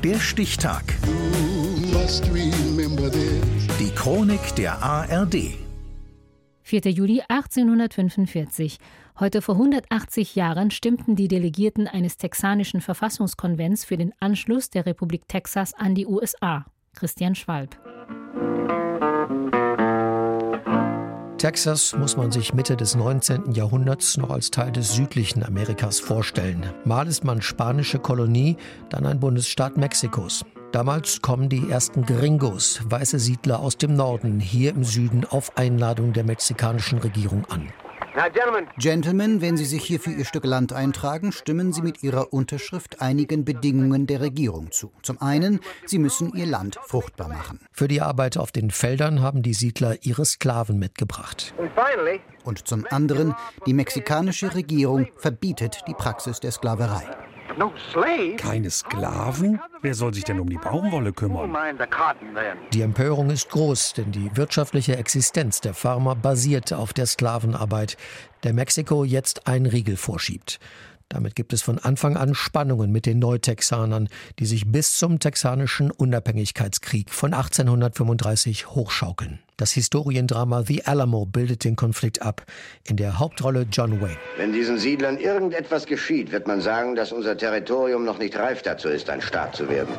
Der Stichtag. Die Chronik der ARD. 4. Juli 1845. Heute vor 180 Jahren stimmten die Delegierten eines texanischen Verfassungskonvents für den Anschluss der Republik Texas an die USA. Christian Schwalb. Texas muss man sich Mitte des 19. Jahrhunderts noch als Teil des südlichen Amerikas vorstellen. Mal ist man spanische Kolonie, dann ein Bundesstaat Mexikos. Damals kommen die ersten Gringos, weiße Siedler aus dem Norden, hier im Süden auf Einladung der mexikanischen Regierung an. Gentlemen, wenn Sie sich hier für Ihr Stück Land eintragen, stimmen Sie mit Ihrer Unterschrift einigen Bedingungen der Regierung zu. Zum einen, Sie müssen Ihr Land fruchtbar machen. Für die Arbeit auf den Feldern haben die Siedler ihre Sklaven mitgebracht. Und zum anderen, die mexikanische Regierung verbietet die Praxis der Sklaverei. Keine Sklaven? Wer soll sich denn um die Baumwolle kümmern? Die Empörung ist groß, denn die wirtschaftliche Existenz der Farmer basiert auf der Sklavenarbeit, der Mexiko jetzt einen Riegel vorschiebt. Damit gibt es von Anfang an Spannungen mit den Neutexanern, die sich bis zum texanischen Unabhängigkeitskrieg von 1835 hochschaukeln. Das Historiendrama The Alamo bildet den Konflikt ab, in der Hauptrolle John Wayne. Wenn diesen Siedlern irgendetwas geschieht, wird man sagen, dass unser Territorium noch nicht reif dazu ist, ein Staat zu werden.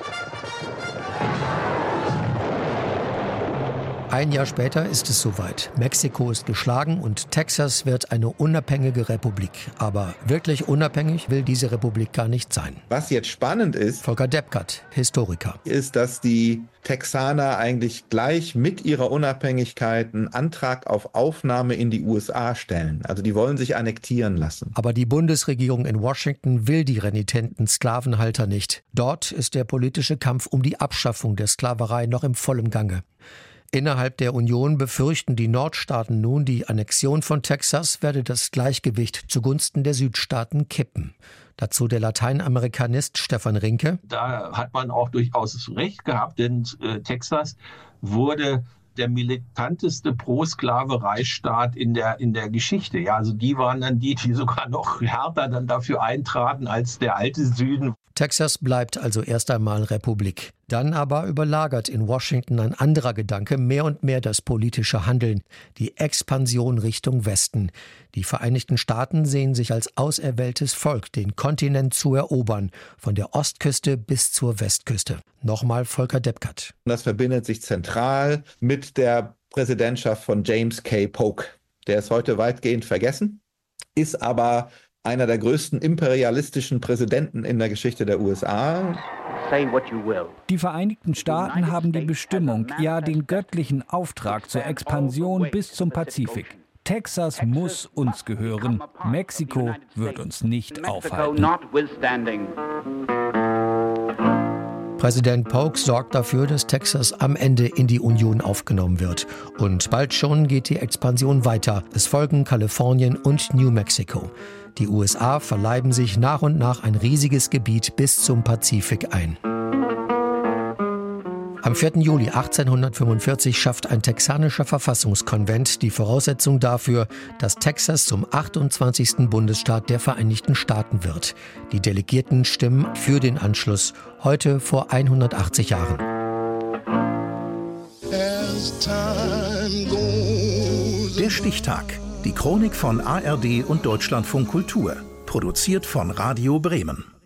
Ein Jahr später ist es soweit. Mexiko ist geschlagen und Texas wird eine unabhängige Republik. Aber wirklich unabhängig will diese Republik gar nicht sein. Was jetzt spannend ist, Volker Deppkert, Historiker, ist, dass die Texaner eigentlich gleich mit ihrer Unabhängigkeit einen Antrag auf Aufnahme in die USA stellen. Also die wollen sich annektieren lassen. Aber die Bundesregierung in Washington will die renitenten Sklavenhalter nicht. Dort ist der politische Kampf um die Abschaffung der Sklaverei noch im vollen Gange. Innerhalb der Union befürchten die Nordstaaten nun, die Annexion von Texas werde das Gleichgewicht zugunsten der Südstaaten kippen. Dazu der Lateinamerikanist Stefan Rinke. Da hat man auch durchaus recht gehabt, denn Texas wurde der militanteste Pro-Sklaverei-Staat in der Geschichte. Ja, also die waren dann die sogar noch härter dann dafür eintraten als der alte Süden. Texas bleibt also erst einmal Republik. Dann aber überlagert in Washington ein anderer Gedanke mehr und mehr das politische Handeln, die Expansion Richtung Westen. Die Vereinigten Staaten sehen sich als auserwähltes Volk, den Kontinent zu erobern, von der Ostküste bis zur Westküste. Nochmal Volker Deppkert. Das verbindet sich zentral mit der Präsidentschaft von James K. Polk. Der ist heute weitgehend vergessen, ist aber einer der größten imperialistischen Präsidenten in der Geschichte der USA. Die Vereinigten Staaten haben die Bestimmung, ja den göttlichen Auftrag zur Expansion bis zum Pazifik. Texas muss uns gehören. Mexiko wird uns nicht aufhalten. Präsident Polk sorgt dafür, dass Texas am Ende in die Union aufgenommen wird. Und bald schon geht die Expansion weiter. Es folgen Kalifornien und New Mexico. Die USA verleiben sich nach und nach ein riesiges Gebiet bis zum Pazifik ein. Am 4. Juli 1845 schafft ein texanischer Verfassungskonvent die Voraussetzung dafür, dass Texas zum 28. Bundesstaat der Vereinigten Staaten wird. Die Delegierten stimmen für den Anschluss, heute vor 180 Jahren. Der Stichtag. Die Chronik von ARD und Deutschlandfunk Kultur. Produziert von Radio Bremen.